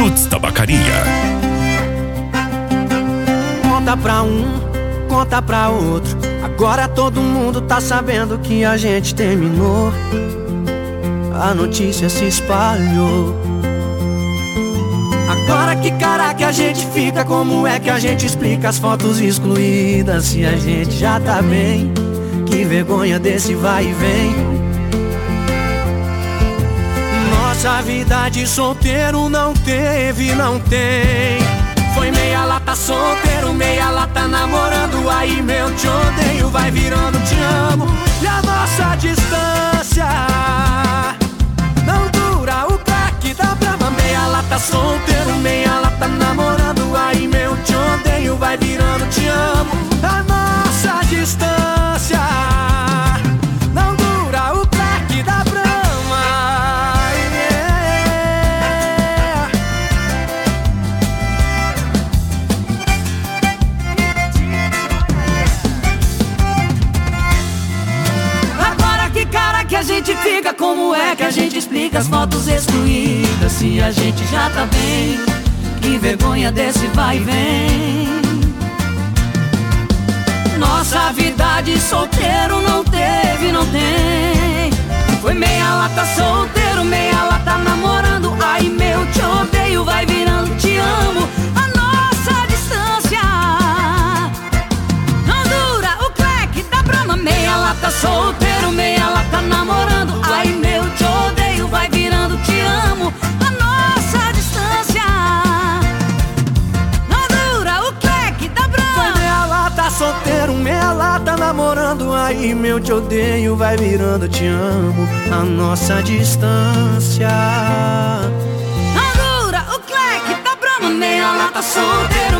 Chutes Tabacaria. Conta pra um, conta pra outro. Agora todo mundo tá sabendo que a gente terminou. A notícia se espalhou. Agora que cara que a gente fica, como é que a gente explica as fotos excluídas se a gente já tá bem? Que vergonha desse vai e vem. Nossa vida de solteiro não teve, não tem. Foi meia lata solteiro, meia lata namorando. Aí meu te odeio vai virando te amo. E a nossa distância não dura o craque da brama. Meia lata solteiro, meia lata namorando. Aí meu te odeio vai virando te amo. A nossa distância não dura o craque da brama. Que a gente fica, como é que a gente explica as fotos excluídas se a gente já tá bem? Que vergonha desse vai e vem. Nossa vida de solteiro não teve, não tem. Foi meia lata solteiro, meia lata namorando. Aí meu te odeio vai virando te amo. A nossa distância não dura o crack da brama. Meia lata solteiro, meia lata namorando. Aí meu te odeio vai virando te amo. A nossa distância não dura o crack da brama. Foi meia lata solteiro, meia lata namorando. Aí meu te odeio vai virando te amo. A nossa distância não dura o crack da brama. Meia lata solteiro,